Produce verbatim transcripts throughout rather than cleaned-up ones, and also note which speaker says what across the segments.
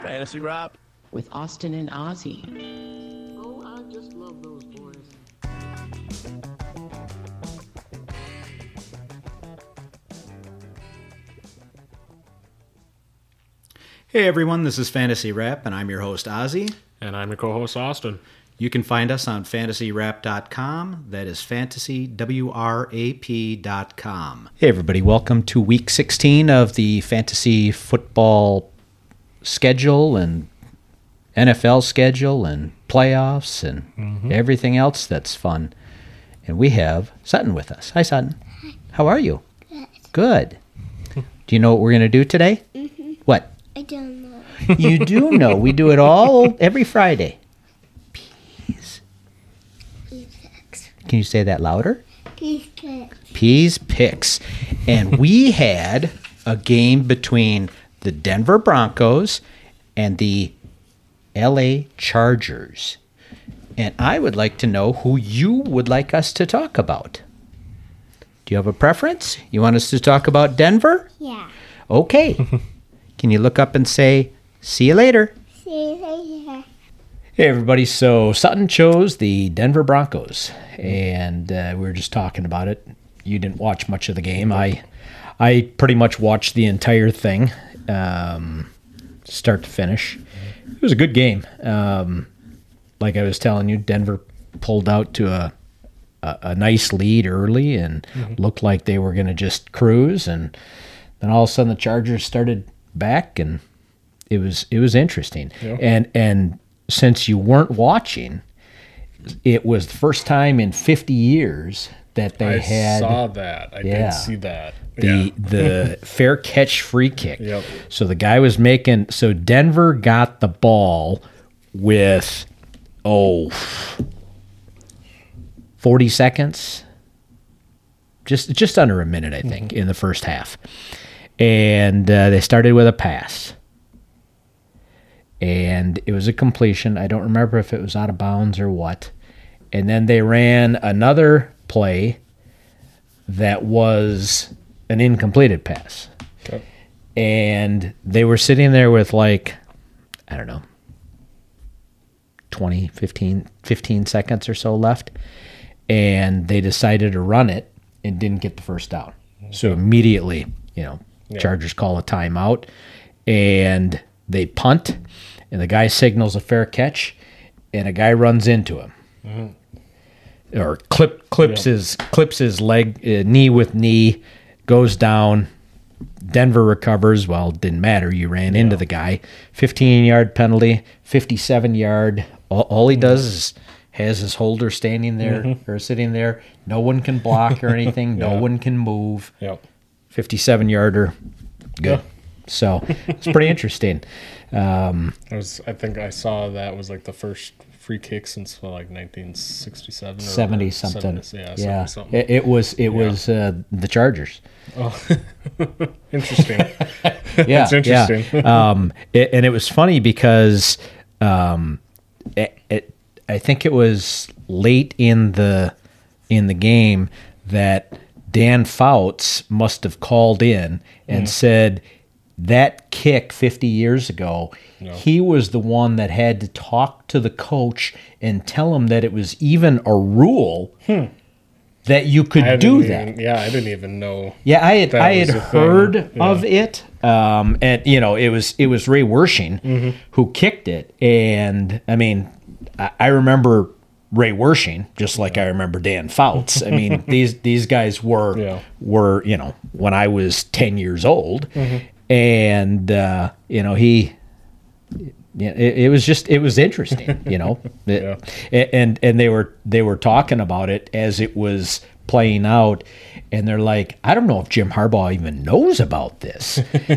Speaker 1: Fantasy Rap
Speaker 2: with Austin and Ozzy.
Speaker 3: Oh, I just love those boys.
Speaker 4: Hey everyone, this is Fantasy Rap, and I'm your host Ozzy.
Speaker 5: And I'm your co-host Austin.
Speaker 4: You can find us on fantasy rap dot com. That is fantasy, W R A P dot com. Hey everybody, welcome to week sixteen of the fantasy football schedule and N F L schedule and playoffs and mm-hmm. everything else that's fun. And we have Sutton with us. Hi Sutton.
Speaker 6: Hi.
Speaker 4: How are you?
Speaker 6: Good.
Speaker 4: Good. Do you know what we're going to do today?
Speaker 6: Mm-hmm.
Speaker 4: What?
Speaker 6: I don't know.
Speaker 4: You do know. We do it all every Friday. Peas.
Speaker 6: Peas picks.
Speaker 4: Can you say that louder?
Speaker 6: Peas picks.
Speaker 4: Peas picks. And we had a game between the Denver Broncos and the L A Chargers. And I would like to know who you would like us to talk about. Do you have a preference? You want us to talk about Denver?
Speaker 6: Yeah.
Speaker 4: Okay. Can you look up and say, see you later?
Speaker 6: See you later.
Speaker 4: Hey, everybody. So Sutton chose the Denver Broncos, and uh, we were just talking about it. You didn't watch much of the game. I I pretty much watched the entire thing, um, start to finish. It was a good game. Um, like I was telling you, Denver pulled out to a, a, a nice lead early and mm-hmm. looked like they were going to just cruise, and then all of a sudden the Chargers started back, and it was it was interesting. Yeah. And and since you weren't watching, it was the first time in fifty years that they
Speaker 5: I
Speaker 4: had.
Speaker 5: I saw that. I
Speaker 4: yeah,
Speaker 5: did see that.
Speaker 4: The
Speaker 5: yeah.
Speaker 4: the fair catch free kick.
Speaker 5: Yep.
Speaker 4: So the guy was making. So Denver got the ball with oh forty seconds, just just under a minute, I think, mm-hmm. in the first half. And uh, they started with a pass. And it was a completion. I don't remember if it was out of bounds or what. And then they ran another play that was an incompleted pass. Okay. And they were sitting there with like, I don't know, twenty, fifteen, fifteen seconds or so left. And they decided to run it and didn't get the first down. Okay. So immediately, you know, yeah. Chargers call a timeout, and they punt, and the guy signals a fair catch, and a guy runs into him, mm-hmm. or clip clips yeah. his clips his leg, uh, knee with knee, goes down. Denver recovers. Well, it didn't matter. You ran yeah. into the guy. fifteen-yard penalty, fifty-seven yard. All, all he does is has his holder standing there mm-hmm. or sitting there. No one can block or anything. yeah. No one can move.
Speaker 5: Yep.
Speaker 4: fifty-seven-yarder. Good. Yeah. So it's pretty interesting. Um,
Speaker 5: I was, I think I saw that was like the first free kick since well, like nineteen sixty-seven or
Speaker 4: seventy something.
Speaker 5: seventy, yeah,
Speaker 4: yeah.
Speaker 5: seventy something.
Speaker 4: It, it was it
Speaker 5: yeah.
Speaker 4: was uh, the Chargers.
Speaker 5: Oh, interesting.
Speaker 4: yeah,
Speaker 5: it's interesting.
Speaker 4: Yeah. um, it, and it was funny because um, it, it, I think it was late in the in the game that Dan Fouts must have called in and mm. said that kick fifty years ago, no. he was the one that had to talk to the coach and tell him that it was even a rule hmm. that you could do that.
Speaker 5: Even, yeah, I didn't even know.
Speaker 4: Yeah, I had I had heard
Speaker 5: yeah.
Speaker 4: of it, um, and you know it was it was Ray Wershing mm-hmm. who kicked it, and I mean I, I remember Ray Wershing, just like I remember Dan Fouts. I mean, these these guys were yeah. were you know when I was ten years old, mm-hmm. and uh, you know he, yeah, it, it was just it was interesting, you know, it, yeah. and and they were they were talking about it as it was playing out, and they're like, I don't know if Jim Harbaugh even knows about this,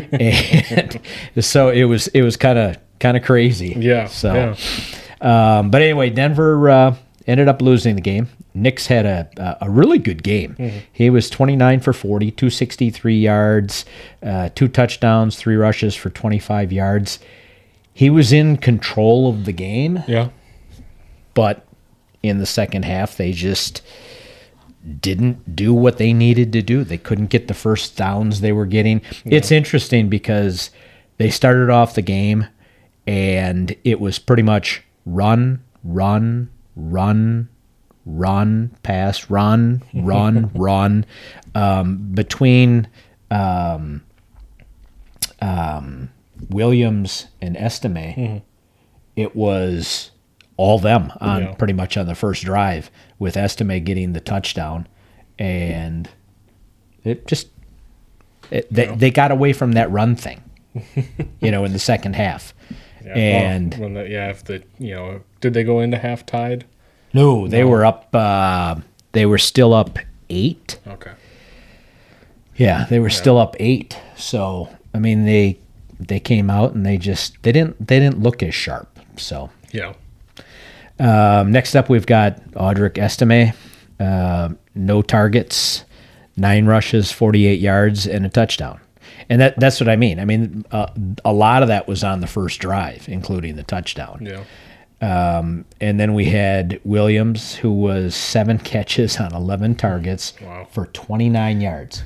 Speaker 4: and so it was it was kind of kind of crazy,
Speaker 5: yeah.
Speaker 4: So.
Speaker 5: Yeah.
Speaker 4: Um, but anyway, Denver uh, ended up losing the game. Nix had a a really good game. Mm-hmm. He was twenty-nine for forty, two hundred sixty-three yards, uh, two touchdowns, three rushes for twenty-five yards. He was in control of the game.
Speaker 5: Yeah.
Speaker 4: But in the second half, they just didn't do what they needed to do. They couldn't get the first downs they were getting. Yeah. It's interesting because they started off the game and it was pretty much run, run, run, run, pass, run, run, run. Um, between um, um, Williams and Estime, mm-hmm. it was all them on
Speaker 5: Yeah.
Speaker 4: pretty much on the first drive, with Estime getting the touchdown, and it just it, they
Speaker 5: Yeah.
Speaker 4: they got away from that run thing, you know, in the second half.
Speaker 5: Yeah,
Speaker 4: And
Speaker 5: well, when the, yeah, if the you know, did they go into half tied?
Speaker 4: no, they
Speaker 5: No.
Speaker 4: were up. Uh, they were still up eight.
Speaker 5: Okay.
Speaker 4: Yeah, they were still up eight. So I mean, they they came out and they just they didn't they didn't look as sharp. So
Speaker 5: Yeah.
Speaker 4: um, next up, we've got Audric Estime, uh, no targets, nine rushes, forty-eight yards, and a touchdown. And that that's what I mean. I mean, uh, a lot of that was on the first drive, including the touchdown.
Speaker 5: Yeah.
Speaker 4: Um, and then we had Williams, who was seven catches on eleven targets
Speaker 5: Wow.
Speaker 4: for twenty-nine yards.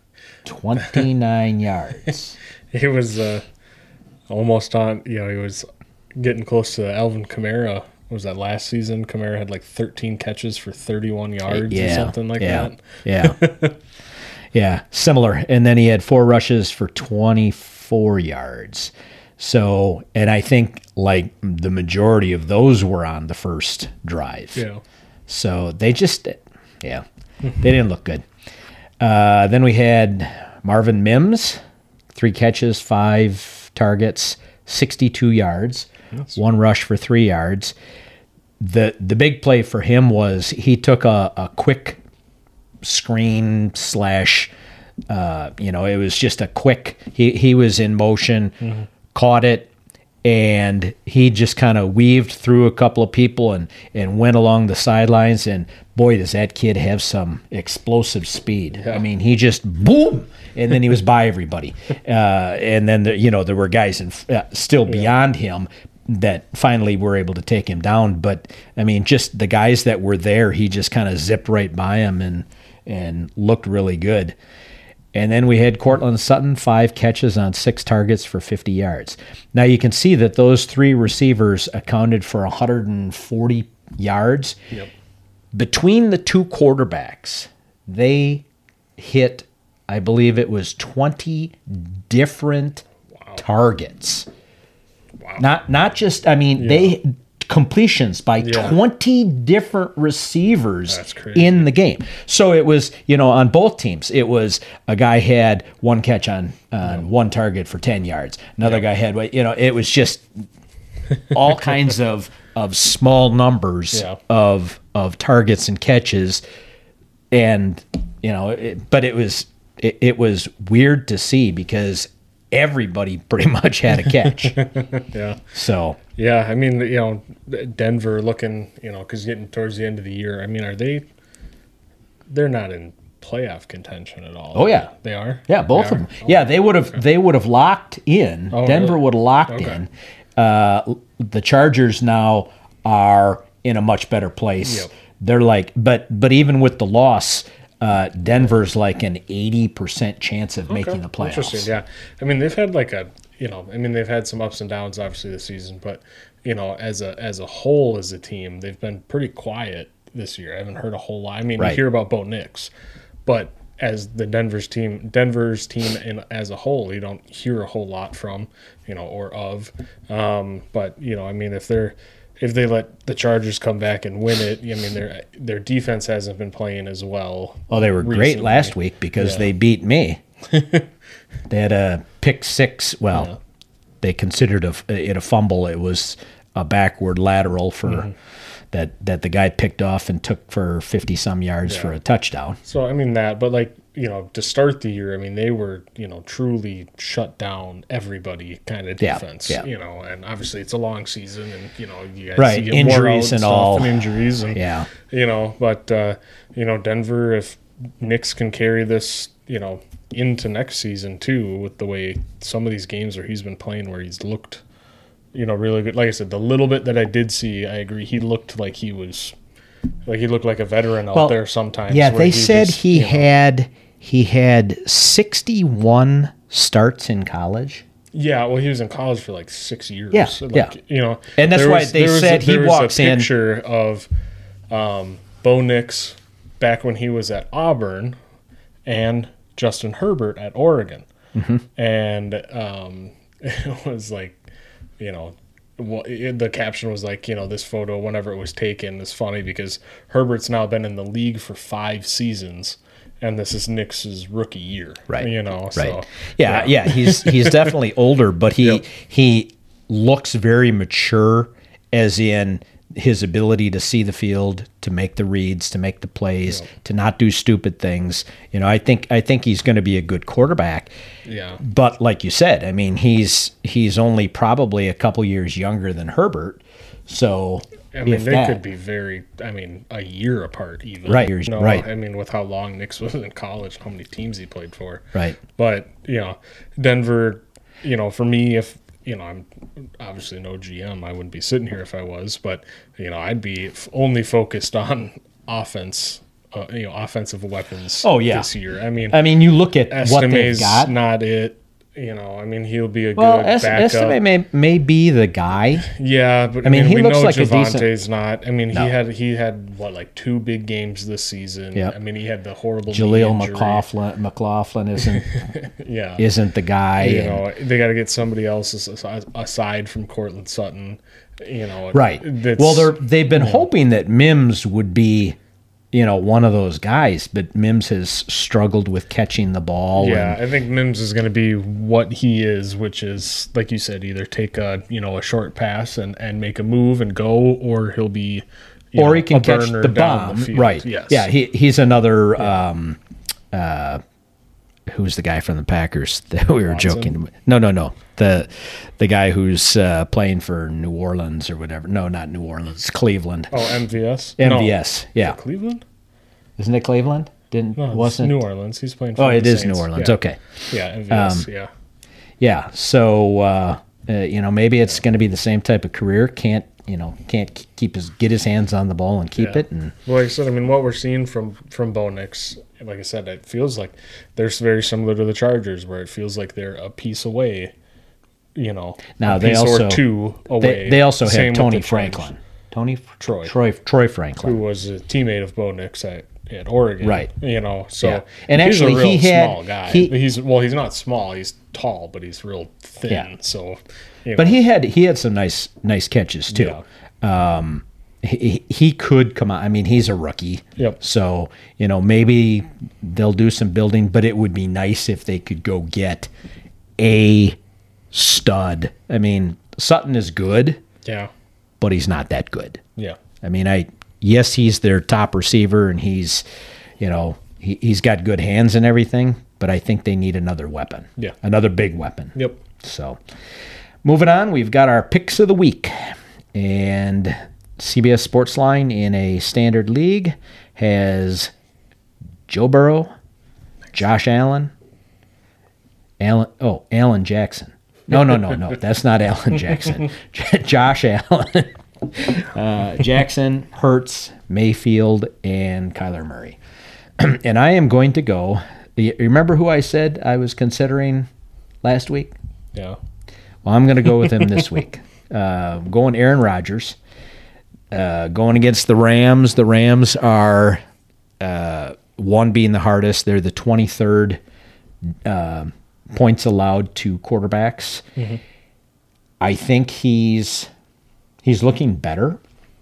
Speaker 4: twenty-nine yards.
Speaker 5: He was uh, almost on. You know, he was getting close to Alvin Kamara. What was that last season? Kamara had like thirteen catches for thirty-one yards or something like
Speaker 4: yeah,
Speaker 5: that.
Speaker 4: Yeah. Yeah, similar. And then he had four rushes for twenty-four yards. So, and I think like the majority of those were on the first drive.
Speaker 5: Yeah.
Speaker 4: So they just, yeah, they didn't look good. Uh, then we had Marvin Mims, three catches, five targets, sixty-two yards, one rush for three yards. The the big play for him was he took a, a quick screen slash, uh, you know, it was just a quick, he, he was in motion, mm-hmm. caught it, and he just kind of weaved through a couple of people and, and went along the sidelines. And boy, does that kid have some explosive speed.
Speaker 5: Yeah.
Speaker 4: I mean, he just boom, and then he was by everybody. Uh, and then, the, you know, there were guys in, uh, still beyond him that finally were able to take him down. But, I mean, just the guys that were there, he just kind of zipped right by him and, and looked really good. And then we had Cortland Sutton, five catches on six targets for fifty yards. Now you can see that those three receivers accounted for one hundred forty yards.
Speaker 5: Yep.
Speaker 4: Between the two quarterbacks, they hit, I believe it was twenty different
Speaker 5: Wow.
Speaker 4: targets.
Speaker 5: Wow.
Speaker 4: Not not just, I mean, they completions by
Speaker 5: Yeah.
Speaker 4: twenty different receivers
Speaker 5: That's crazy.
Speaker 4: in the game. So it was, you know, on both teams, it was a guy had one catch on, on one target for ten yards. Another guy had, you know, it was just all kinds of of small numbers
Speaker 5: Yeah.
Speaker 4: of of targets and catches. And, you know, it, but it was it, it was weird to see because everybody pretty much had a catch.
Speaker 5: Yeah.
Speaker 4: So
Speaker 5: Yeah, I mean, you know, Denver looking, you know, because getting towards the end of the year, I mean, are they? They're not in playoff contention at all.
Speaker 4: Oh, yeah.
Speaker 5: they are.
Speaker 4: yeah, both
Speaker 5: They
Speaker 4: of
Speaker 5: are?
Speaker 4: them. Yeah, they would have they would have locked in.
Speaker 5: Oh,
Speaker 4: Denver
Speaker 5: really?
Speaker 4: would have locked
Speaker 5: Okay.
Speaker 4: in. Uh, the Chargers now are in a much better place.
Speaker 5: Yep.
Speaker 4: They're like, but but even with the loss, uh, Denver's like an eighty percent chance of making the playoffs.
Speaker 5: Interesting. Yeah, I mean, they've had like a, you know, I mean, they've had some ups and downs obviously this season, but you know, as a as a whole as a team, they've been pretty quiet this year. I haven't heard a whole lot. I mean,
Speaker 4: Right.
Speaker 5: you hear about Bo Nix, but as the Denver's team, Denver's team in, as a whole, you don't hear a whole lot from, you know, or of. Um, but you know, I mean, if they're if they let the Chargers come back and win it, I mean, their their defense hasn't been playing as well.
Speaker 4: Well, they were great
Speaker 5: recently.
Speaker 4: last week because
Speaker 5: Yeah.
Speaker 4: they beat me. They had a pick six. Well,
Speaker 5: Yeah.
Speaker 4: they considered a, it a fumble. It was a backward lateral for
Speaker 5: Mm-hmm.
Speaker 4: that that the guy picked off and took for fifty some yards
Speaker 5: Yeah.
Speaker 4: for a touchdown.
Speaker 5: So I mean that, but like, you know, to start the year, I mean, they were, you know, truly shut down everybody kind of
Speaker 4: Yeah,
Speaker 5: defense.
Speaker 4: yeah.
Speaker 5: You know, and obviously it's a long season, and you know, you guys
Speaker 4: Right,
Speaker 5: you get wore
Speaker 4: injuries
Speaker 5: out
Speaker 4: and
Speaker 5: stuff
Speaker 4: all.
Speaker 5: and injuries, and
Speaker 4: Yeah.
Speaker 5: you know, but uh, you know, Denver, if Nix can carry this, you know, into next season too, with the way some of these games where he's been playing, where he's looked, you know, really good. Like I said, the little bit that I did see, I agree, he looked like he was. Like he looked like a veteran out
Speaker 4: Well,
Speaker 5: there sometimes.
Speaker 4: Yeah,
Speaker 5: where
Speaker 4: they
Speaker 5: he
Speaker 4: said
Speaker 5: just,
Speaker 4: he
Speaker 5: you know-
Speaker 4: had he had sixty-one starts in college.
Speaker 5: Yeah, well, he was in college for like six years.
Speaker 4: Yeah,
Speaker 5: like,
Speaker 4: yeah.
Speaker 5: You know,
Speaker 4: And that's
Speaker 5: there
Speaker 4: why
Speaker 5: was-
Speaker 4: they
Speaker 5: there was
Speaker 4: said
Speaker 5: a,
Speaker 4: he
Speaker 5: there
Speaker 4: walks
Speaker 5: was a
Speaker 4: in-
Speaker 5: picture of um, Bo Nix back when he was at Auburn and Justin Herbert at Oregon.
Speaker 4: Mm-hmm.
Speaker 5: And um, it was like, you know, well, it, the caption was like, you know, this photo, whenever it was taken, is funny because Herbert's now been in the league for five seasons. And this is Nix's rookie year,
Speaker 4: Right.
Speaker 5: You know,
Speaker 4: Right.
Speaker 5: so
Speaker 4: Yeah, yeah. He's he's definitely older, but he
Speaker 5: Yep.
Speaker 4: he looks very mature, as in his ability to see the field, to make the reads, to make the plays, to not do stupid things. You know, I think I think he's going to be a good quarterback.
Speaker 5: yeah.
Speaker 4: But like you said, I mean, he's he's only probably a couple years younger than Herbert. So
Speaker 5: I mean,
Speaker 4: if
Speaker 5: they
Speaker 4: that,
Speaker 5: could be very, I mean, a year apart even.
Speaker 4: Right,
Speaker 5: No,
Speaker 4: right.
Speaker 5: I mean, with how long Nix was in college, how many teams he played for.
Speaker 4: right.
Speaker 5: But, you know, Denver, you know, for me, if, you know, I'm obviously no G M, I wouldn't be sitting here if I was, but, you know, I'd be f- only focused on offense, uh, you know, offensive weapons
Speaker 4: Oh, yeah.
Speaker 5: this year. I mean,
Speaker 4: I mean, you look at what they've
Speaker 5: Esteme's
Speaker 4: got.
Speaker 5: not it. You know, I mean, he'll be a
Speaker 4: Well,
Speaker 5: good
Speaker 4: Es-
Speaker 5: backup.
Speaker 4: Estime may may be the guy.
Speaker 5: Yeah, but I
Speaker 4: I mean,
Speaker 5: mean,
Speaker 4: he
Speaker 5: we
Speaker 4: looks
Speaker 5: know
Speaker 4: like a
Speaker 5: Javante's
Speaker 4: decent-
Speaker 5: not. I mean,
Speaker 4: No.
Speaker 5: he had he had what like two big games this season.
Speaker 4: Yep.
Speaker 5: I mean, he had the horrible knee
Speaker 4: Jaleel
Speaker 5: injury.
Speaker 4: McLaughlin McLaughlin isn't
Speaker 5: Yeah,
Speaker 4: isn't the guy.
Speaker 5: you
Speaker 4: and-
Speaker 5: know, they got to get somebody else as- aside from Cortland Sutton. You know,
Speaker 4: Right.
Speaker 5: that's-
Speaker 4: Well, they're they've been hoping that Mims would be, you know, one of those guys, but Mims has struggled with catching the ball.
Speaker 5: Yeah,
Speaker 4: and-
Speaker 5: I think Mims is going to be what he is, which is like you said, either take a you know a short pass and, and make a move and go, or he'll be, you
Speaker 4: or
Speaker 5: know,
Speaker 4: he can
Speaker 5: a
Speaker 4: catch
Speaker 5: burner
Speaker 4: the
Speaker 5: down
Speaker 4: bomb.
Speaker 5: the field.
Speaker 4: Right.
Speaker 5: Yes.
Speaker 4: Yeah. He he's another. Um, uh, who's the guy from the Packers that we were
Speaker 5: Watson?
Speaker 4: joking? No, no, no. The the guy who's uh, playing for New Orleans or whatever. No, not New Orleans. Cleveland.
Speaker 5: Oh, M V S.
Speaker 4: M
Speaker 5: No.
Speaker 4: V S. Yeah.
Speaker 5: Cleveland.
Speaker 4: Isn't it Cleveland? Didn't
Speaker 5: No, it's
Speaker 4: wasn't
Speaker 5: New Orleans. He's playing for
Speaker 4: Oh,
Speaker 5: the
Speaker 4: it is
Speaker 5: Saints.
Speaker 4: New Orleans.
Speaker 5: Yeah.
Speaker 4: Okay.
Speaker 5: Yeah, M V S,
Speaker 4: Um,
Speaker 5: yeah.
Speaker 4: Yeah. So uh, uh, you know, maybe it's going to be the same type of career. Can't you know? Can't k- keep his get his hands on the ball and keep
Speaker 5: Yeah.
Speaker 4: it. And
Speaker 5: Well, like I said, I mean, what we're seeing from from Bo Nix, like I said, it feels like they're very similar to the Chargers, where it feels like they're a piece away. You know,
Speaker 4: Now,
Speaker 5: a
Speaker 4: they
Speaker 5: piece
Speaker 4: also-
Speaker 5: or two away.
Speaker 4: they, they also
Speaker 5: Same
Speaker 4: had
Speaker 5: with
Speaker 4: Tony
Speaker 5: the Chargers,
Speaker 4: Franklin. Tony
Speaker 5: Troy.
Speaker 4: Troy Troy
Speaker 5: who
Speaker 4: Franklin.
Speaker 5: was a teammate of Bo Nix at, at Oregon,
Speaker 4: Right.
Speaker 5: You know, so
Speaker 4: Yeah. And
Speaker 5: he's
Speaker 4: actually,
Speaker 5: a real
Speaker 4: he had-
Speaker 5: small guy.
Speaker 4: he-
Speaker 5: he's well, he's not small. He's tall, but he's real thin.
Speaker 4: Yeah.
Speaker 5: So, you
Speaker 4: But
Speaker 5: know,
Speaker 4: he had he had some nice nice catches too. Um, he, he could come out. I mean, he's a rookie.
Speaker 5: Yep.
Speaker 4: So you know, maybe they'll do some building, but it would be nice if they could go get a stud. I mean, Sutton is good,
Speaker 5: yeah,
Speaker 4: but he's not that good.
Speaker 5: yeah.
Speaker 4: I mean, I yes, he's their top receiver, and he's, you know, he, he's got good hands and everything. But I think they need another weapon.
Speaker 5: Yeah.
Speaker 4: Another big weapon.
Speaker 5: Yep.
Speaker 4: So, moving on, we've got our picks of the week, and C B S Sportsline in a standard league has Joe Burrow, Josh Allen, Allen. Oh, Allen Jackson. No, no, no, no. That's not Allen Jackson. Josh Allen. Uh, Jackson, Hurts, Mayfield, and Kyler Murray. And I am going to go. You remember who I said I was considering last week?
Speaker 5: Yeah.
Speaker 4: Well, I'm going to go with him this week. Uh, going Aaron Rodgers. Uh, going against the Rams. The Rams are uh, one being the hardest. They're the twenty-third uh, points allowed to quarterbacks.
Speaker 5: Mm-hmm.
Speaker 4: I think he's he's looking better.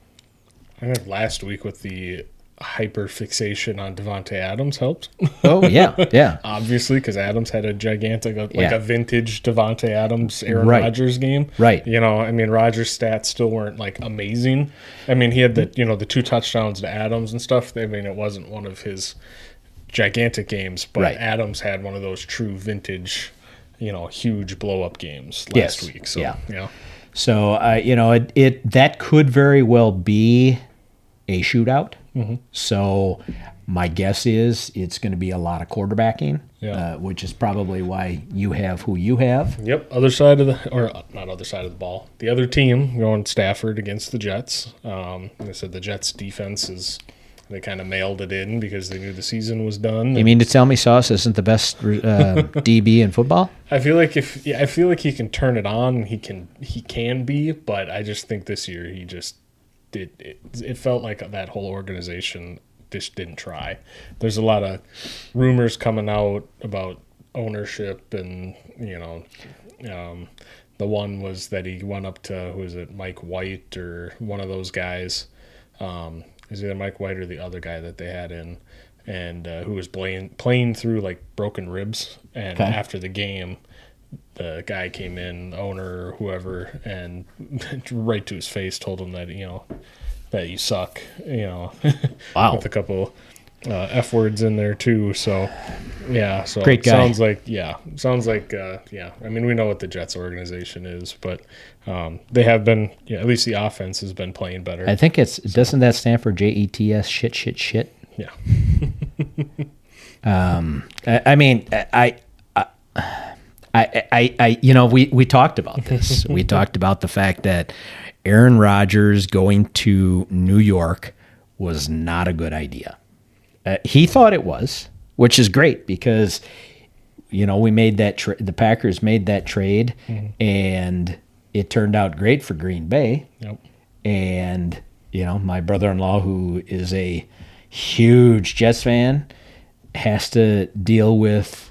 Speaker 5: I think last week with the hyper fixation on Devontae Adams helped.
Speaker 4: Oh yeah, yeah.
Speaker 5: Obviously, because Adams had a gigantic, like
Speaker 4: Yeah.
Speaker 5: a vintage Devontae Adams, Aaron
Speaker 4: Right.
Speaker 5: Rodgers game.
Speaker 4: Right.
Speaker 5: You know, I mean, Rodgers' stats still weren't like amazing. I mean, he had the you know the two touchdowns to Adams and stuff. I mean, it wasn't one of his gigantic games, but
Speaker 4: Right.
Speaker 5: Adams had one of those true vintage, you know, huge blow up games last
Speaker 4: Yes.
Speaker 5: week. So
Speaker 4: Yeah.
Speaker 5: yeah,
Speaker 4: So uh, you know, it, it that could very well be a shootout.
Speaker 5: Mm-hmm.
Speaker 4: So my guess is it's going to be a lot of quarterbacking,
Speaker 5: Yeah.
Speaker 4: uh, which is probably why you have who you have.
Speaker 5: Yep, other side of the, or uh, not other side of the ball. The other team going Stafford against the Jets. Um, like I said the Jets defense is they kind of mailed it in because they knew the season was done.
Speaker 4: You mean to tell me Sauce isn't the best uh, D B in football?
Speaker 5: I feel like if yeah, I feel like he can turn it on. He can he can be, but I just think this year he just did. It, it felt like that whole organization just didn't try. There's a lot of rumors coming out about ownership, and you know, um, the one was that he went up to who is it, Mike White or one of those guys. Um, is either Mike White or the other guy that they had in, and uh, who was playing playing through like broken ribs. And
Speaker 4: Okay.
Speaker 5: after the game, the guy came in, owner or whoever, and right to his face told him that you know that you suck. You know,
Speaker 4: Wow.
Speaker 5: with a couple uh, F words in there too. So yeah, so
Speaker 4: Great
Speaker 5: it
Speaker 4: guy.
Speaker 5: sounds like yeah, sounds like uh, yeah. I mean, we know what the Jets organization is, but um, they have been. Yeah, at least the offense has been playing better.
Speaker 4: I think it's doesn't that stand for J E T S? Shit, shit, shit.
Speaker 5: yeah.
Speaker 4: I, I mean, I, I, I, I, I, you know, we we talked about this. We talked about the fact that Aaron Rodgers going to New York was not a good idea. Uh, he thought it was, which is great because, you know, we made that tra- the Packers made that trade, and it turned out great for Green Bay.
Speaker 5: Yep.
Speaker 4: And you know, my brother-in-law, who is a huge Jets fan, has to deal with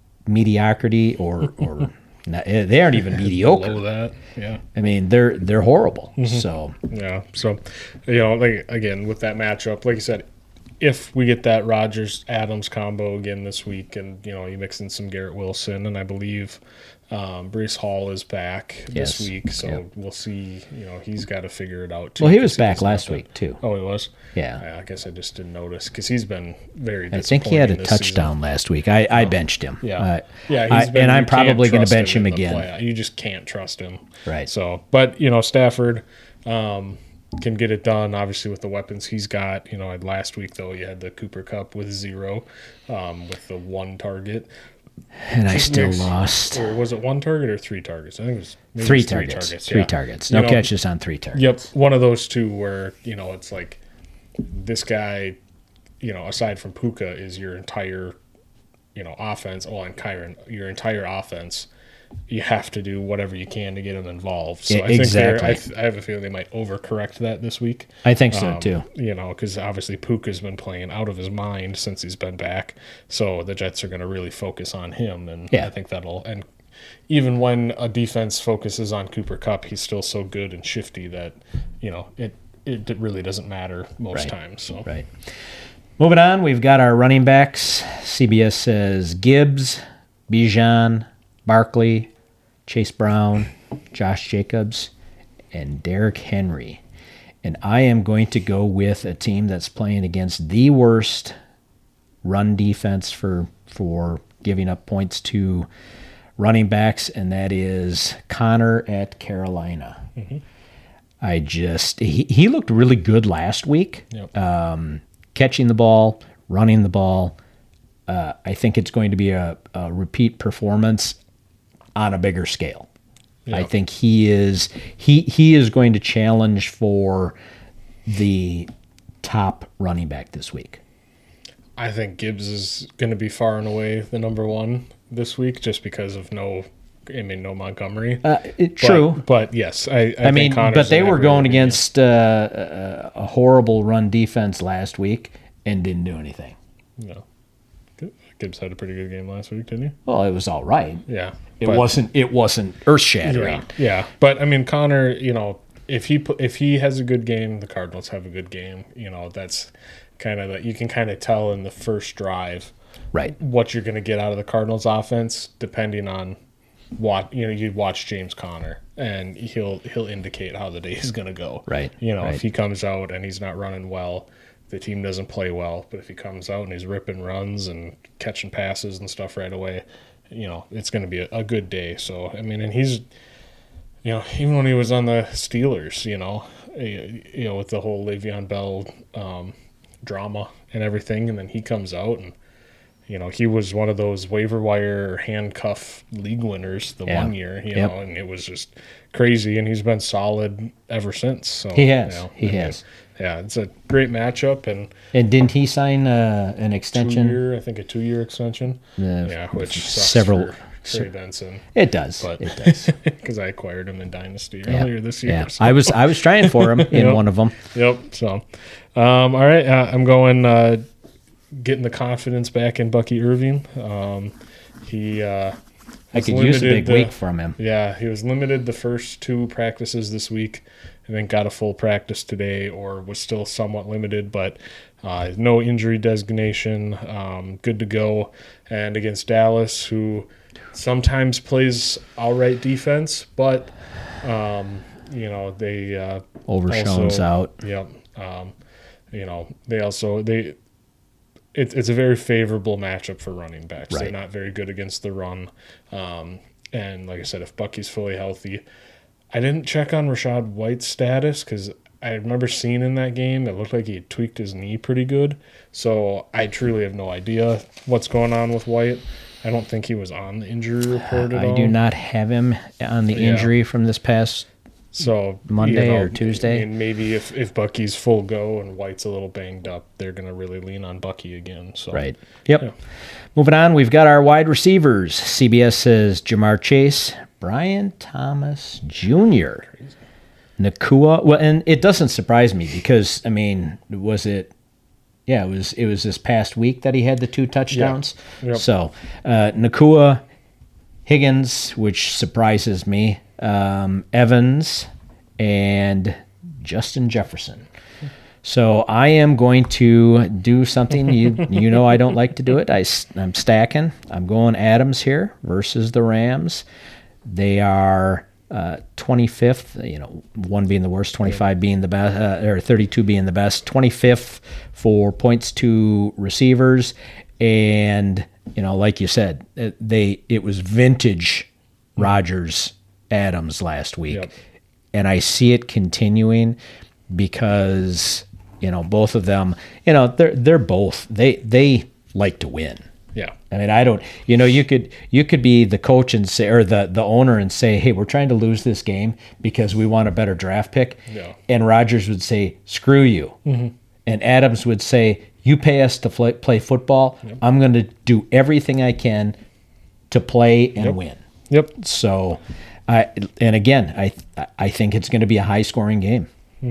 Speaker 4: mediocrity or or not, they aren't even mediocre.
Speaker 5: Below that, yeah.
Speaker 4: I mean, they're they're horrible. So
Speaker 5: Yeah, so you know, like again with that matchup, like you said, if we get that Rodgers Adams combo again this week, and you know you mix in some Garrett Wilson, and I believe um, Brees Hall is back
Speaker 4: Yes.
Speaker 5: this week, so
Speaker 4: Yep.
Speaker 5: we'll see. You know, he's got to figure it out too.
Speaker 4: well, he was
Speaker 5: 'cause
Speaker 4: back
Speaker 5: he's
Speaker 4: last
Speaker 5: not
Speaker 4: week too.
Speaker 5: the- Oh, he was.
Speaker 4: Yeah.
Speaker 5: I guess I just didn't notice because he's been very.
Speaker 4: I think he had a
Speaker 5: disappointing this
Speaker 4: touchdown
Speaker 5: season.
Speaker 4: last week. I, I benched him.
Speaker 5: Yeah,
Speaker 4: Uh,
Speaker 5: yeah,
Speaker 4: I-
Speaker 5: he's been,
Speaker 4: and I'm
Speaker 5: you can't
Speaker 4: probably going to
Speaker 5: trust
Speaker 4: bench him
Speaker 5: in the
Speaker 4: again.
Speaker 5: play- You just can't trust him.
Speaker 4: Right.
Speaker 5: So, but you know, Stafford um, can get it done. Obviously, with the weapons he's got. You know, last week though, you had the Cooper Cup with zero, um, with the one target.
Speaker 4: And I still
Speaker 5: Mix-
Speaker 4: lost.
Speaker 5: Or was it one target or three targets? I think it was maybe
Speaker 4: Three
Speaker 5: it was
Speaker 4: targets. Three
Speaker 5: yeah.
Speaker 4: targets.
Speaker 5: You
Speaker 4: No
Speaker 5: know,
Speaker 4: catches on three targets.
Speaker 5: Yep, one of those two where you know it's like this guy, you know, aside from Puka, is your entire, you know, offense. Oh, and Kyron, your entire offense. You have to do whatever you can to get him involved. So
Speaker 4: Yeah,
Speaker 5: I think they're-
Speaker 4: exactly.
Speaker 5: I, th- I have a feeling they might overcorrect that this week.
Speaker 4: I think so
Speaker 5: Um,
Speaker 4: too.
Speaker 5: You know, because obviously Puka's been playing out of his mind since he's been back. So the Jets are going to really focus on him, and
Speaker 4: Yeah.
Speaker 5: I think that'll. And even when a defense focuses on Cooper Cup, he's still so good and shifty that you know it. It really doesn't matter most
Speaker 4: Right.
Speaker 5: times. So
Speaker 4: Right. Moving on, we've got our running backs. C B S says Gibbs, Bijan, Barkley, Chase Brown, Josh Jacobs, and Derrick Henry. And I am going to go with a team that's playing against the worst run defense for for giving up points to running backs, and that is Connor at Carolina. I just he, he looked really good last week.
Speaker 5: Yep.
Speaker 4: Um, catching the ball, running the ball. Uh, I think it's going to be a, a repeat performance on a bigger scale. I
Speaker 5: Yep.
Speaker 4: think he is he he is going to challenge for the top running back this week.
Speaker 5: I think Gibbs is going to be far and away the number one this week, just because of no. I mean, no Montgomery.
Speaker 4: Uh, it,
Speaker 5: But-
Speaker 4: true.
Speaker 5: but, yes, I. I,
Speaker 4: I
Speaker 5: think
Speaker 4: mean,
Speaker 5: Connor's
Speaker 4: but they
Speaker 5: gonna
Speaker 4: were
Speaker 5: have a
Speaker 4: going
Speaker 5: really good game.
Speaker 4: against uh, a, a horrible run defense last week and didn't do anything.
Speaker 5: No. Gibbs had a pretty good game last week, didn't he?
Speaker 4: Well, it was all right.
Speaker 5: Yeah.
Speaker 4: It
Speaker 5: but-
Speaker 4: wasn't. It wasn't earth shattering.
Speaker 5: Yeah, yeah. But I mean, Connor, you know, if he pu- if he has a good game, the Cardinals have a good game. You know, that's kind of that you can kind of tell in the first drive
Speaker 4: Right.
Speaker 5: what you're going to get out of the Cardinals offense, depending on what you know. You watch James Conner, and he'll he'll indicate how the day is going to go.
Speaker 4: Right,
Speaker 5: You know,
Speaker 4: right.
Speaker 5: if he comes out and he's not running well, the team doesn't play well. But if he comes out and he's ripping runs and catching passes and stuff right away, you know, it's going to be a, a good day. So I mean, and he's, you know, even when he was on the Steelers, you know, you you know, with the whole Le'Veon Bell um, drama and everything, and then he comes out and. You know, he was one of those waiver wire handcuff league winners the
Speaker 4: Yeah.
Speaker 5: one year, you
Speaker 4: Yep.
Speaker 5: know, and it was just crazy. And he's been solid ever since. So
Speaker 4: He has.
Speaker 5: you know,
Speaker 4: He
Speaker 5: I mean,
Speaker 4: has.
Speaker 5: yeah, it's a great matchup, and
Speaker 4: And didn't he sign uh, an
Speaker 5: two
Speaker 4: extension?
Speaker 5: year, I think a two year extension.
Speaker 4: Uh,
Speaker 5: Yeah, which sucks
Speaker 4: several-
Speaker 5: for Trey Benson,
Speaker 4: It does.
Speaker 5: but
Speaker 4: It does.
Speaker 5: because I acquired him in Dynasty
Speaker 4: Yeah.
Speaker 5: earlier this year.
Speaker 4: Yeah,
Speaker 5: so-
Speaker 4: I was I was trying for him in
Speaker 5: Yep.
Speaker 4: one of them.
Speaker 5: Yep. So, um, all right, uh, I'm going uh, getting the confidence back in Bucky Irving. Um, he uh,
Speaker 4: I
Speaker 5: was
Speaker 4: could use a
Speaker 5: limited
Speaker 4: big
Speaker 5: the-
Speaker 4: week from him.
Speaker 5: Yeah, he was limited the first two practices this week, and then got a full practice today, or was still somewhat limited, but uh, no injury designation, um, good to go. And against Dallas, who sometimes plays all right defense, but um, you know they uh,
Speaker 4: Overshone's
Speaker 5: also-
Speaker 4: out.
Speaker 5: Yep. Um, you know they also they. It, it's a very favorable matchup for running backs.
Speaker 4: Right.
Speaker 5: They're not very good against the run. Um, and like I said, if Bucky's fully healthy, I didn't check on Rashad White's status because I remember seeing in that game it looked like he had tweaked his knee pretty good. So I truly have no idea what's going on with White. I don't think he was on the injury report at
Speaker 4: I
Speaker 5: all.
Speaker 4: do not have him on the
Speaker 5: Yeah.
Speaker 4: injury from this past.
Speaker 5: So
Speaker 4: Monday
Speaker 5: you know,
Speaker 4: or Tuesday?
Speaker 5: And maybe if, if Bucky's full go and White's a little banged up, they're going to really lean on Bucky again. So
Speaker 4: Right. Yep.
Speaker 5: Yeah.
Speaker 4: Moving on, we've got our wide receivers. C B S says Jamar Chase, Brian Thomas Junior, Nakua. Well, and it doesn't surprise me because I mean, was it? Yeah, it was. It was this past week that he had the two touchdowns.
Speaker 5: Yep.
Speaker 4: So uh, Nakua, Higgins, which surprises me, um, Evans, and Justin Jefferson. So I am going to do something you you know I don't like to do it. I, am stacking. I'm going Adams here versus the Rams. They are uh, twenty-fifth, you know, one being the worst, twenty-five being the best, uh, or thirty-two being the best, twenty-fifth for points to receivers. And, you know, like you said, it- they it was vintage Rodgers Adams last week.
Speaker 5: Yep.
Speaker 4: And I see it continuing because, you know, both of them, you know, they're they're both they they like to win.
Speaker 5: yeah.
Speaker 4: I mean, I don't, you know, you could you could be the coach and say, or the the owner and say, hey, we're trying to lose this game because we want a better draft pick.
Speaker 5: Yeah.
Speaker 4: And Rodgers would say, screw you.
Speaker 5: Mm-hmm.
Speaker 4: And Adams would say, you pay us to fl- play football. I'm going to do everything I can to play and
Speaker 5: Yep.
Speaker 4: win.
Speaker 5: Yep.
Speaker 4: So, I and again, I I think it's going to be a high scoring game.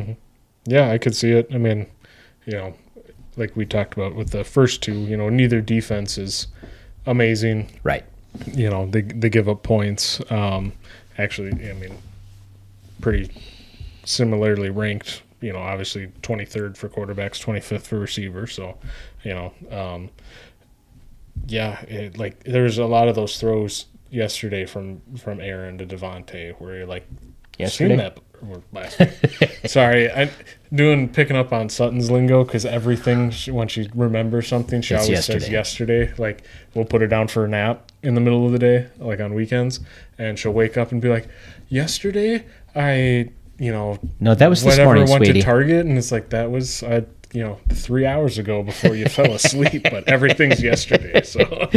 Speaker 5: Yeah, I could see it. I mean, you know, like we talked about with the first two, you know, neither defense is amazing.
Speaker 4: Right.
Speaker 5: You know, they they give up points. Um, actually, I mean, pretty similarly ranked. You know, obviously twenty-third for quarterbacks, twenty-fifth for receivers. So, you know, um, yeah, it, like there was a lot of those throws yesterday from from Aaron to Devontae where you're like,
Speaker 4: Yesterday?
Speaker 5: seen that or last week. Sorry, I doing picking up on Sutton's lingo because everything she, when she remembers something, she
Speaker 4: It's
Speaker 5: always says
Speaker 4: yesterday.
Speaker 5: yesterday. Like we'll put her down for a nap in the middle of the day, like on weekends, and she'll wake up and be like, "Yesterday, I, you know,
Speaker 4: No, that was this
Speaker 5: whatever
Speaker 4: morning,
Speaker 5: went
Speaker 4: sweetie.
Speaker 5: to Target," and it's like that was I. You know, three hours ago before you fell asleep, but everything's yesterday. So,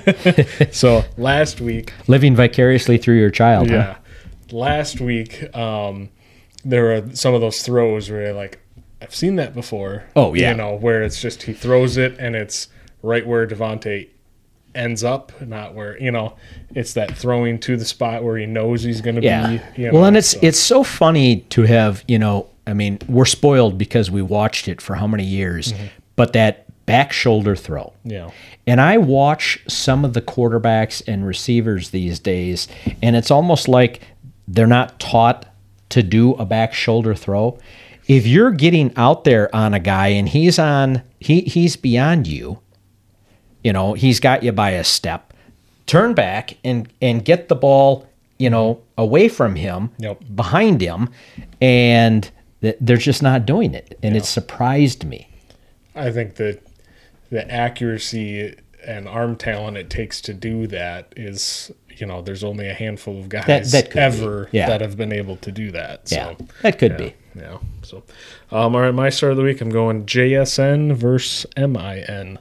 Speaker 5: so last week,
Speaker 4: Living vicariously through your child.
Speaker 5: yeah.
Speaker 4: Huh?
Speaker 5: Last week, um, there were some of those throws where you're like, I've seen that before.
Speaker 4: Oh, yeah.
Speaker 5: You know, where it's just he throws it and it's right where Devontae ends up, not where, you know, it's that throwing to the spot where he knows he's going to
Speaker 4: Yeah.
Speaker 5: be. You
Speaker 4: well,
Speaker 5: know,
Speaker 4: and it's
Speaker 5: so-
Speaker 4: it's so funny to have, you know, I mean, we're spoiled because we watched it for how many years,
Speaker 5: Mm-hmm.
Speaker 4: but that back shoulder throw.
Speaker 5: Yeah.
Speaker 4: And I watch some of the quarterbacks and receivers these days, and it's almost like they're not taught to do a back shoulder throw. If you're getting out there on a guy and he's on he he's beyond you, you know, he's got you by a step, turn back and and get the ball, you know, away from him,
Speaker 5: Yep.
Speaker 4: behind him, and th- they're just not doing it. And it surprised me.
Speaker 5: I think that the accuracy and arm talent it takes to do that is, you know, there's only a handful of guys
Speaker 4: that could be.
Speaker 5: ever
Speaker 4: Yeah.
Speaker 5: that have been able to do that. So,
Speaker 4: Yeah, that could
Speaker 5: yeah,
Speaker 4: be.
Speaker 5: Yeah. So, um, all right, my start of the week, I'm going J S N versus M I N.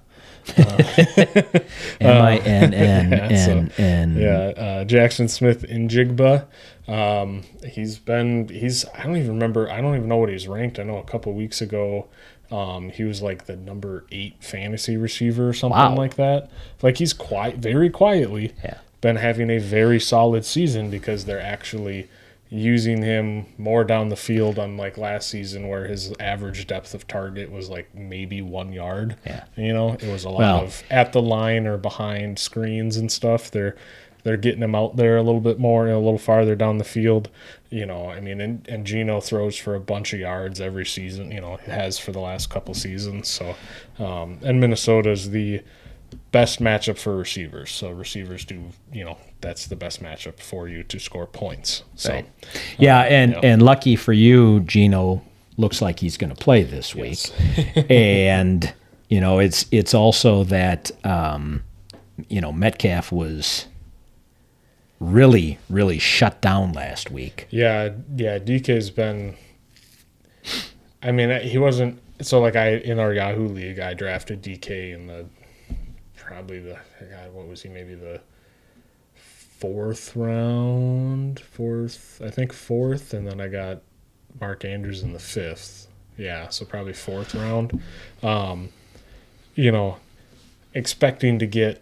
Speaker 4: M I N N
Speaker 5: yeah, so-
Speaker 4: N N.
Speaker 5: Yeah, uh, Jackson Smith in Jigba Um, he's been he's I don't even remember I don't even know what he's ranked. I know a couple weeks ago, um, he was like the number eight fantasy receiver or something
Speaker 4: Wow.
Speaker 5: like that. Like he's quiet, very quietly,
Speaker 4: Yeah.
Speaker 5: been having a very solid season because they're actually using him more down the field, unlike last season where his average depth of target was like maybe one yard.
Speaker 4: Yeah.
Speaker 5: You know, it was a lot
Speaker 4: Well-
Speaker 5: of at the line or behind screens and stuff. They're they're getting him out there a little bit more, a little farther down the field. You know, I mean, and, and Geno throws for a bunch of yards every season. You know, he has for the last couple seasons. So, um, and Minnesota's the best matchup for receivers. So receivers do, you know, that's the best matchup for you to score points. So,
Speaker 4: Right. Yeah, and
Speaker 5: yeah.
Speaker 4: and lucky for you, Gino looks like he's going to play this week. And you know, it's it's also that um, you know, Metcalf was really really shut down last week.
Speaker 5: Yeah, yeah. D K's been. I mean, he wasn't. So, like, I in our Yahoo league, I drafted D K in the probably the God, what was he? Maybe the fourth round, fourth. I think fourth, and then I got Mark Andrews in the fifth. Yeah, so probably fourth round. Um, you know, expecting to get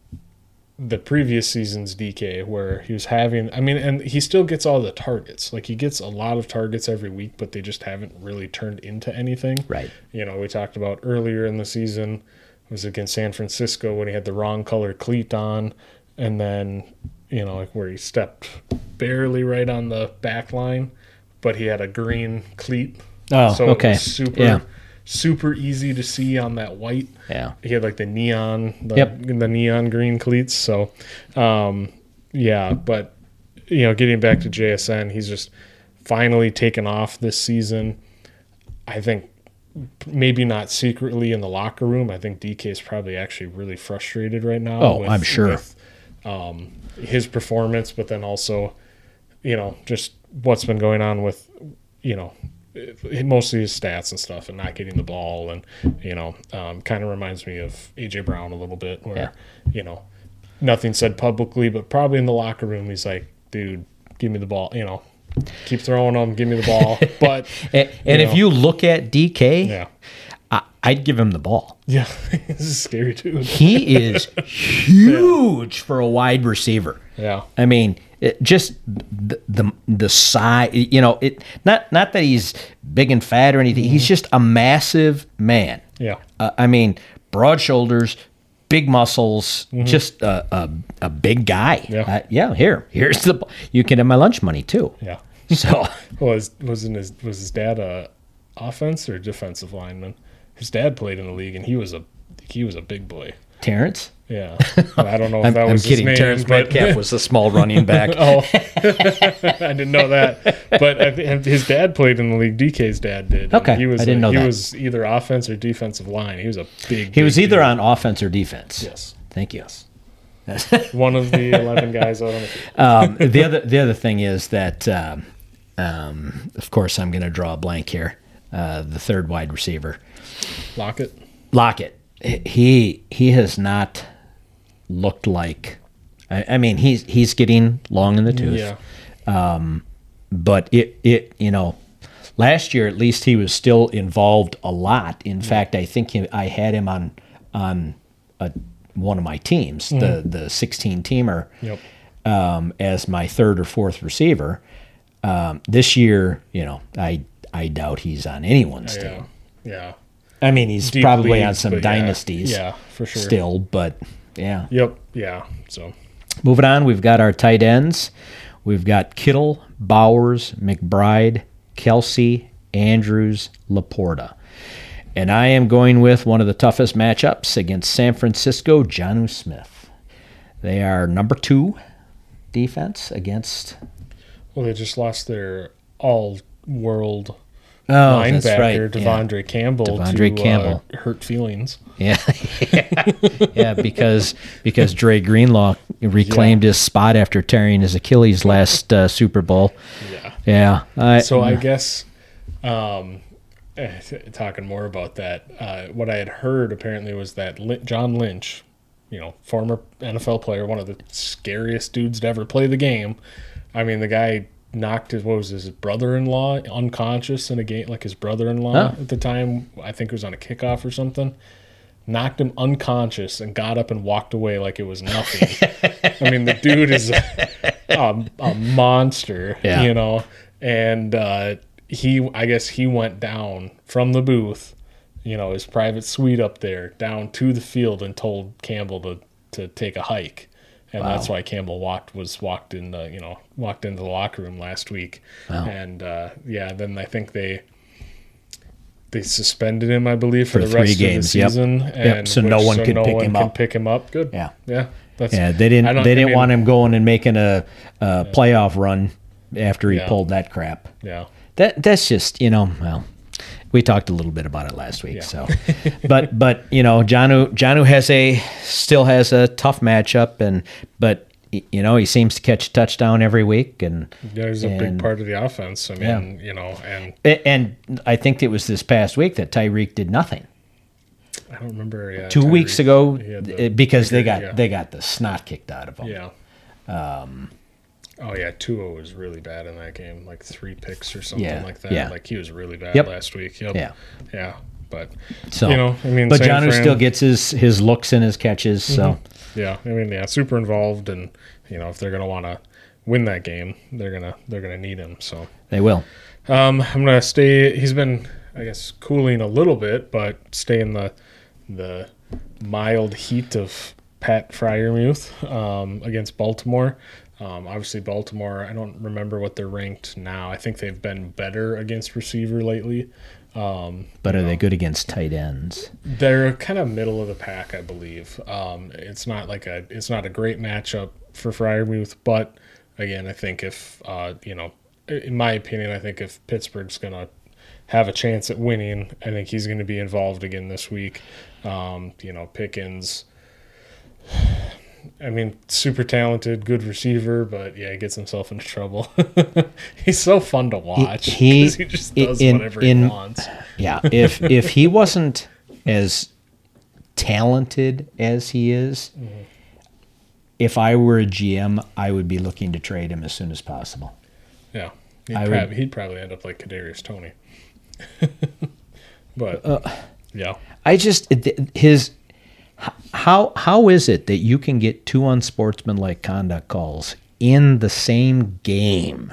Speaker 5: the previous season's D K where he was having, I mean, and he still gets all the targets. Like he gets a lot of targets every week, but they just haven't really turned into anything.
Speaker 4: Right.
Speaker 5: You know, we talked about earlier in the season was against San Francisco when he had the wrong color cleat on, and then, you know, like where he stepped barely right on the back line, but he had a green cleat.
Speaker 4: Oh,
Speaker 5: so
Speaker 4: okay.
Speaker 5: it was super,
Speaker 4: Yeah.
Speaker 5: super easy to see on that white.
Speaker 4: Yeah.
Speaker 5: He had like the neon, the,
Speaker 4: Yep.
Speaker 5: the neon green cleats. So, um, yeah, but you know, getting back to J S N, he's just finally taken off this season. I think maybe not secretly in the locker room. I think D K is probably actually really frustrated right now.
Speaker 4: Oh, I'm sure.
Speaker 5: With, um, his performance, but then also, you know, just what's been going on with, you know, mostly his stats and stuff and not getting the ball. And, you know, um, kind of reminds me of A J Brown a little bit where,
Speaker 4: Yeah.
Speaker 5: you know, nothing said publicly, but probably in the locker room, he's like, dude, give me the ball, you know, keep throwing them, give me the ball. But,
Speaker 4: And, and
Speaker 5: you
Speaker 4: if
Speaker 5: know,
Speaker 4: you look at D K,
Speaker 5: yeah,
Speaker 4: I, I'd give him the ball.
Speaker 5: yeah, this is scary too.
Speaker 4: He is huge for a wide receiver.
Speaker 5: Yeah.
Speaker 4: I mean, it just the, the the size. You know, it not not that he's big and fat or anything. He's just a massive man.
Speaker 5: Yeah.
Speaker 4: Uh, I mean, broad shoulders, big muscles, just a, a a big guy.
Speaker 5: Yeah.
Speaker 4: Uh, yeah. Here, here's the. b- You can have my lunch money too.
Speaker 5: Yeah.
Speaker 4: So
Speaker 5: Well, his, wasn't his was his dad a offense or defensive lineman? His dad played in the league, and he was a he was a big boy.
Speaker 4: Terrence.
Speaker 5: Yeah, I don't know if
Speaker 4: I'm,
Speaker 5: that
Speaker 4: I'm
Speaker 5: was
Speaker 4: kidding.
Speaker 5: his name,
Speaker 4: Terrence
Speaker 5: but
Speaker 4: Metcalf was a small running back.
Speaker 5: oh, I didn't know that. But I think his dad played in the league. D K's dad did. and
Speaker 4: Okay,
Speaker 5: he was
Speaker 4: I didn't
Speaker 5: a-
Speaker 4: know
Speaker 5: he
Speaker 4: that.
Speaker 5: was either offense or defensive line. He was a big.
Speaker 4: He was
Speaker 5: big
Speaker 4: either
Speaker 5: dude.
Speaker 4: on offense or defense.
Speaker 5: Yes,
Speaker 4: Thank you.
Speaker 5: one of the eleven guys out on the field.
Speaker 4: Um, the other the other thing is that, um, um, of course, I'm going to draw a blank here. Uh, the third wide receiver,
Speaker 5: Lockett.
Speaker 4: Lockett. He he has not looked like. I, I mean, he's he's getting long in the tooth.
Speaker 5: Yeah,
Speaker 4: But it it you know, last year at least he was still involved a lot. In fact, I think he, I had him on on a, one of my teams, the the sixteen teamer.
Speaker 5: Yep.
Speaker 4: Um, as my third or fourth receiver. Um, this year, you know, I I doubt he's on anyone's
Speaker 5: Yeah.
Speaker 4: team.
Speaker 5: Yeah.
Speaker 4: I mean, he's
Speaker 5: Deep
Speaker 4: probably on
Speaker 5: leagues,
Speaker 4: some
Speaker 5: but yeah.
Speaker 4: dynasties
Speaker 5: Yeah, for sure.
Speaker 4: still, but yeah.
Speaker 5: Yep. Yeah. So.
Speaker 4: Moving on, we've got our tight ends. We've got Kittle, Bowers, McBride, Kelsey, Andrews, Laporta. And I am going with one of the toughest matchups against San Francisco, Jonnu Smith. They are number two defense against
Speaker 5: Well, they just lost their all-world
Speaker 4: Oh, that's
Speaker 5: linebacker,
Speaker 4: right.
Speaker 5: Devondre Campbell,
Speaker 4: Devondre
Speaker 5: to
Speaker 4: Campbell.
Speaker 5: Uh, hurt feelings.
Speaker 4: Yeah, yeah, yeah. Because because Dre Greenlaw reclaimed his spot after tearing his Achilles last uh, Super Bowl.
Speaker 5: Yeah.
Speaker 4: Yeah. I,
Speaker 5: So I guess, um, eh, talking more about that, uh, what I had heard apparently was that Lin- John Lynch, you know, former N F L player, one of the scariest dudes to ever play the game. I mean, the guy knocked his what was his brother-in-law unconscious in a game, like his brother-in-law
Speaker 4: Huh.
Speaker 5: at the time. I think it was on a kickoff or something. Knocked him unconscious and got up and walked away like it was nothing. I mean, the dude is a, a, a monster,
Speaker 4: Yeah.
Speaker 5: you know. And uh, he, I guess, he went down from the booth, you know, his private suite up there, down to the field and told Campbell to to take a hike. And
Speaker 4: Wow.
Speaker 5: that's why Campbell walked was walked in the you know walked into the locker room last week.
Speaker 4: Wow.
Speaker 5: And uh, yeah, then I think they they suspended him, I believe, for,
Speaker 4: For
Speaker 5: the
Speaker 4: three
Speaker 5: rest
Speaker 4: games,
Speaker 5: of the
Speaker 4: yep.
Speaker 5: season.
Speaker 4: Yep,
Speaker 5: And
Speaker 4: so no
Speaker 5: which-
Speaker 4: one could
Speaker 5: no
Speaker 4: pick
Speaker 5: one
Speaker 4: him
Speaker 5: can
Speaker 4: up.
Speaker 5: pick him up. Good.
Speaker 4: Yeah.
Speaker 5: yeah. That's
Speaker 4: Yeah, they
Speaker 5: I
Speaker 4: didn't.
Speaker 5: don't-
Speaker 4: They
Speaker 5: I
Speaker 4: didn't
Speaker 5: mean,
Speaker 4: want him going and making a, a playoff run after he
Speaker 5: Yeah.
Speaker 4: pulled that crap.
Speaker 5: Yeah,
Speaker 4: That that's just you know well, we talked a little bit about it last week.
Speaker 5: Yeah.
Speaker 4: So, but but you know Janu Janu has a still has a tough matchup and but you know he seems to catch a touchdown every week and
Speaker 5: yeah, he's a big
Speaker 4: And-
Speaker 5: part of the offense. I mean, you know, and
Speaker 4: and I think it was this past week that Tyreek did nothing.
Speaker 5: I don't remember. Yeah,
Speaker 4: Two
Speaker 5: Tyreek,
Speaker 4: weeks ago
Speaker 5: he had the-
Speaker 4: uh, because they got
Speaker 5: yeah.
Speaker 4: they got the snot kicked out of them.
Speaker 5: Yeah. Um. Oh yeah, Tua was really bad in that game, like three picks or something
Speaker 4: Yeah,
Speaker 5: like that.
Speaker 4: yeah.
Speaker 5: Like he was really bad
Speaker 4: Yep.
Speaker 5: last week. Yep.
Speaker 4: Yeah.
Speaker 5: Yeah. But
Speaker 4: So
Speaker 5: you know, I mean,
Speaker 4: but
Speaker 5: same
Speaker 4: Janu
Speaker 5: for him.
Speaker 4: still gets his his looks and his catches. So
Speaker 5: Yeah, I mean, yeah, super involved, and you know, if they're gonna want to win that game, they're gonna they're gonna need him. So
Speaker 4: they will.
Speaker 5: um, I'm gonna stay. He's been, I guess, cooling a little bit, but stay in the the mild heat of Pat Fryermuth um, against Baltimore. Um, obviously, Baltimore. I don't remember what they're ranked now. I think they've been better against receiver lately. Um,
Speaker 4: But are they good against tight ends?
Speaker 5: They're kind of middle of the pack, I believe. Um, it's not like a it's not a great matchup for Fryermuth, but again, I think if uh, you know, in my opinion, I think if Pittsburgh's gonna have a chance at winning, I think he's going to be involved again this week. Um, you know, Pickens. I mean, super talented, good receiver, but yeah, he gets himself into trouble. He's so fun to watch.
Speaker 4: He-
Speaker 5: 'cause he just does
Speaker 4: in-
Speaker 5: whatever he
Speaker 4: in-
Speaker 5: wants.
Speaker 4: Yeah, if if he wasn't as talented as he is, if I were a G M, I would be looking to trade him as soon as possible.
Speaker 5: Yeah, he'd,
Speaker 4: I
Speaker 5: prob-
Speaker 4: would-
Speaker 5: he'd probably end up like Kadarius Toney. But
Speaker 4: Uh,
Speaker 5: yeah,
Speaker 4: I just his how how is it that you can get two unsportsmanlike conduct calls in the same game?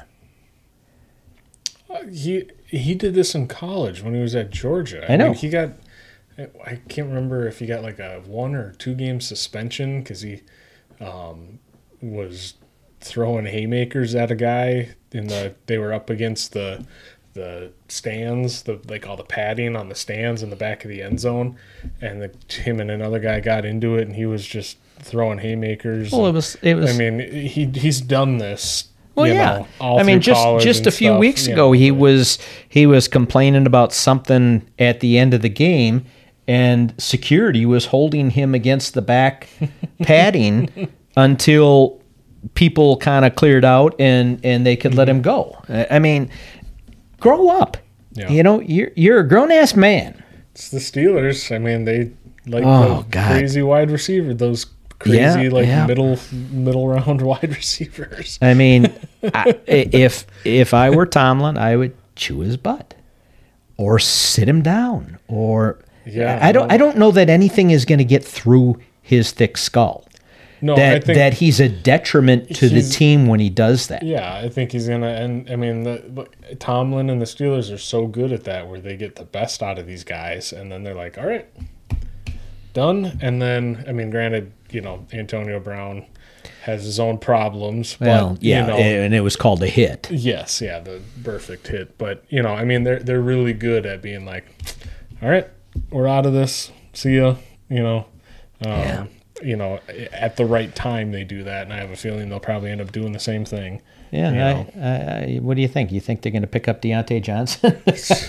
Speaker 5: he he did this in college when he was at Georgia.
Speaker 4: I know.
Speaker 5: mean, he got. I can't remember if he got like a one or two game suspension because he um, was throwing haymakers at a guy in the. They were up against the the stands, the like all the padding on the stands in the back of the end zone, and the, him and another guy got into it, and he was just throwing haymakers.
Speaker 4: Well, it was it was.
Speaker 5: I mean, he he's done this.
Speaker 4: Well,
Speaker 5: you
Speaker 4: yeah.
Speaker 5: know, all
Speaker 4: I mean,
Speaker 5: through
Speaker 4: just
Speaker 5: college
Speaker 4: just
Speaker 5: and
Speaker 4: a few
Speaker 5: stuff,
Speaker 4: weeks
Speaker 5: you
Speaker 4: ago,
Speaker 5: know,
Speaker 4: he
Speaker 5: but-
Speaker 4: was he was complaining about something at the end of the game, and security was holding him against the back padding until people kind of cleared out and and they could let him go. I I mean, grow up.
Speaker 5: Yeah.
Speaker 4: You know, you're you're a grown ass man.
Speaker 5: It's the Steelers. I mean, they like
Speaker 4: Oh,
Speaker 5: the
Speaker 4: God.
Speaker 5: crazy wide receiver, those crazy
Speaker 4: Yeah,
Speaker 5: like
Speaker 4: yeah.
Speaker 5: middle middle round wide receivers.
Speaker 4: I mean, I, if if I were Tomlin, I would chew his butt, or sit him down, or
Speaker 5: Yeah,
Speaker 4: I don't
Speaker 5: no.
Speaker 4: I don't know that anything is going to get through his thick skull.
Speaker 5: No,
Speaker 4: that
Speaker 5: I think
Speaker 4: that he's a detriment to the
Speaker 5: he's-
Speaker 4: team when he does that.
Speaker 5: yeah, I think he's gonna. And I mean, the but Tomlin and the Steelers are so good at that, where they get the best out of these guys, and then they're like, all right, done. And then, I mean, granted, you know, Antonio Brown has his own problems.
Speaker 4: Well,
Speaker 5: but,
Speaker 4: yeah,
Speaker 5: you know,
Speaker 4: and it was called a hit.
Speaker 5: Yes, yeah, the perfect hit. But you know, I mean, they're they're really good at being like, all right, we're out of this. See ya. You know, um,
Speaker 4: Yeah.
Speaker 5: you know, at the right time they do that, and I have a feeling they'll probably end up doing the same thing.
Speaker 4: Yeah,
Speaker 5: You know.
Speaker 4: I, I, I, what do you think? You think they're going to pick up Deontay Johnson?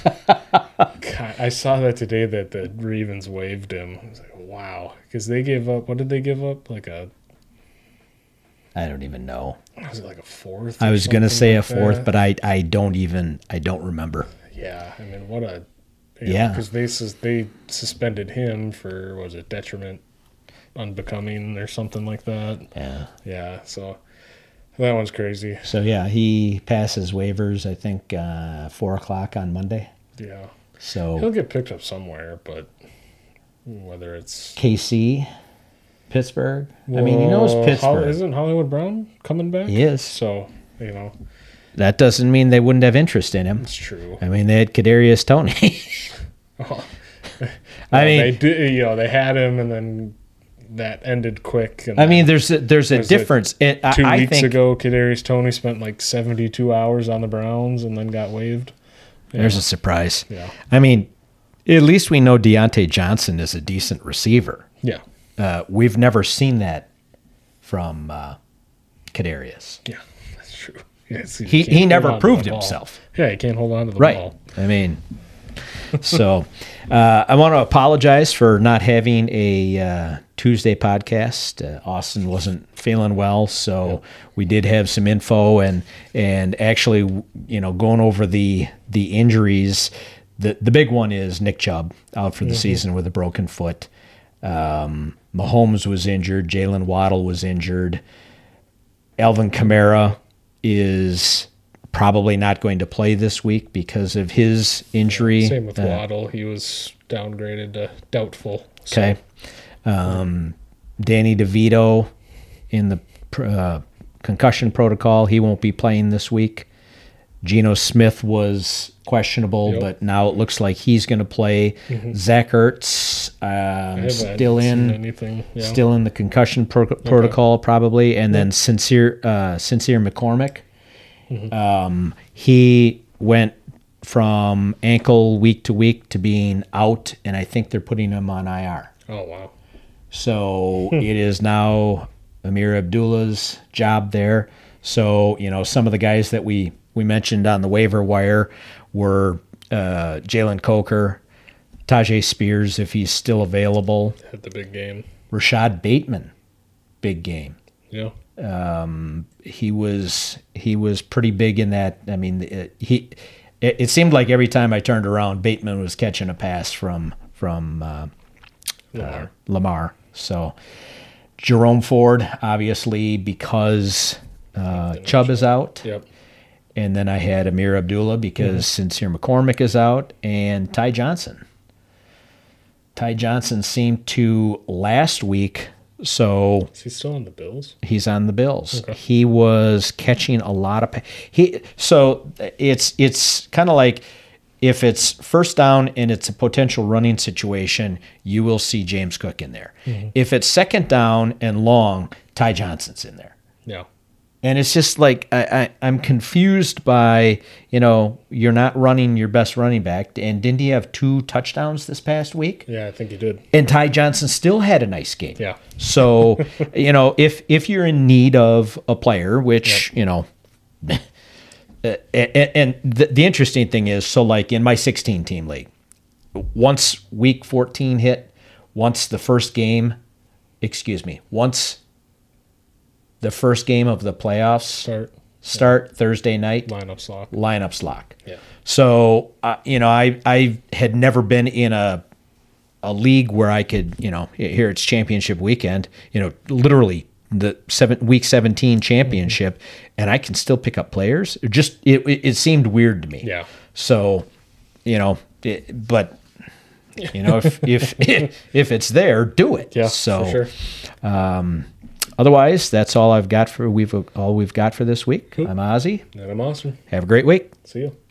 Speaker 5: God, I saw that today that the Ravens waived him. I was like, wow, because they gave up. What did they give up? Like a
Speaker 4: I don't even know.
Speaker 5: was it like a fourth?
Speaker 4: I
Speaker 5: or
Speaker 4: was going to
Speaker 5: something
Speaker 4: say a
Speaker 5: like
Speaker 4: fourth,
Speaker 5: that?
Speaker 4: but I, I don't even I don't remember.
Speaker 5: Yeah, I mean, what a
Speaker 4: Yeah.
Speaker 5: because they sus- they suspended him for what was it detriment unbecoming or something like that.
Speaker 4: Yeah.
Speaker 5: Yeah, so That one's crazy.
Speaker 4: So yeah, he passes waivers. I think uh, four o'clock on Monday.
Speaker 5: Yeah.
Speaker 4: So
Speaker 5: He'll get picked up somewhere, but whether it's
Speaker 4: K C, Pittsburgh. I mean, he knows
Speaker 5: Well,
Speaker 4: Pittsburgh.
Speaker 5: Hol- isn't Hollywood Brown coming back?
Speaker 4: He is.
Speaker 5: So, you know,
Speaker 4: That doesn't mean they wouldn't have interest in him.
Speaker 5: it's true.
Speaker 4: I mean, they had Kadarius Toney.
Speaker 5: Oh.
Speaker 4: I
Speaker 5: Well,
Speaker 4: mean,
Speaker 5: they did, you know, they had him, and then that ended quick. And
Speaker 4: I
Speaker 5: then
Speaker 4: mean, there's a, there's a
Speaker 5: Was it
Speaker 4: difference. It, I,
Speaker 5: two
Speaker 4: I
Speaker 5: weeks
Speaker 4: think
Speaker 5: ago, Kadarius Toney spent like seventy-two hours on the Browns and then got waived.
Speaker 4: there's a surprise.
Speaker 5: Yeah,
Speaker 4: I mean, at least we know Deontay Johnson is a decent receiver.
Speaker 5: yeah,
Speaker 4: Uh, we've never seen that from uh, Kadarius.
Speaker 5: yeah. That's true. Yes,
Speaker 4: He
Speaker 5: can't
Speaker 4: he
Speaker 5: hold
Speaker 4: never
Speaker 5: on to
Speaker 4: proved
Speaker 5: the ball.
Speaker 4: himself.
Speaker 5: Yeah, he can't hold on to the
Speaker 4: Right.
Speaker 5: ball.
Speaker 4: I mean, so uh, I want to apologize for not having a uh, Tuesday podcast. Uh, Austin wasn't feeling well, so we did have some info and and actually, you know, going over the the injuries. The the big one is Nick Chubb out for the season with a broken foot. Um, Mahomes was injured. Jalen Waddle was injured. Alvin Kamara is probably not going to play this week because of his injury.
Speaker 5: Same with
Speaker 4: Uh,
Speaker 5: Waddle. He was downgraded to doubtful. So,
Speaker 4: Okay. Um, Danny DeVito in the uh, concussion protocol. He won't be playing this week. Geno Smith was questionable,
Speaker 5: Yep.
Speaker 4: but now it looks like he's going to play. Zach Ertz
Speaker 5: I
Speaker 4: um,
Speaker 5: haven't
Speaker 4: still
Speaker 5: seen
Speaker 4: in.
Speaker 5: anything. Yeah.
Speaker 4: Still in the concussion pro- protocol, probably, and then Sincere uh, Sincere McCormick. Um, he went from ankle week to week to being out, and I think they're putting him on I R.
Speaker 5: Oh wow.
Speaker 4: So it is now Amir Abdullah's job there. So you know some of the guys that we we mentioned on the waiver wire were uh, Jalen Coker, Tajay Spears if he's still available.
Speaker 5: Had the big game.
Speaker 4: Rashad Bateman, big game.
Speaker 5: Yeah.
Speaker 4: He was he was pretty big in that. I mean, it, he it, it seemed like every time I turned around, Bateman was catching a pass from from uh,
Speaker 5: Lamar.
Speaker 4: Lamar. So Jerome Ford, obviously, because uh, Chubb is out,
Speaker 5: Yep.
Speaker 4: and then I had Amir Abdullah because Sincere McCormick is out, and Ty Johnson. Ty Johnson seemed to last week. So
Speaker 5: Is he still on the Bills?
Speaker 4: he's on the Bills.
Speaker 5: Okay.
Speaker 4: He was catching a lot of pa- he. So it's it's kind of like if it's first down and it's a potential running situation, you will see James Cook in there. If it's second down and long, Ty Johnson's in there.
Speaker 5: Yeah.
Speaker 4: And it's just like I, I, I'm confused by, you know, you're not running your best running back. And didn't he have two touchdowns this past week?
Speaker 5: Yeah, I think he did.
Speaker 4: And Ty Johnson still had a nice game.
Speaker 5: Yeah.
Speaker 4: So, you know, if if you're in need of a player, which, you know, uh, and, and the, the interesting thing is, so like in my sixteen team league, once week fourteen hit, once the first game, excuse me, once the first game of the playoffs
Speaker 5: Start
Speaker 4: start Thursday night,
Speaker 5: lineup lock.
Speaker 4: lineups lock.
Speaker 5: Yeah.
Speaker 4: So, uh, you know, I I had never been in a a league where I could, you know, here it's championship weekend, you know, literally the seven week seventeen championship, and I can still pick up players. It just it it, it seemed weird to me.
Speaker 5: Yeah.
Speaker 4: So, you know, it, but you know, if if if it's there, do it.
Speaker 5: Yeah.
Speaker 4: So,
Speaker 5: for sure.
Speaker 4: otherwise, that's all I've got for we've all we've got for this week. I'm Ozzy.
Speaker 5: And I'm awesome.
Speaker 4: Have a great week.
Speaker 5: See you.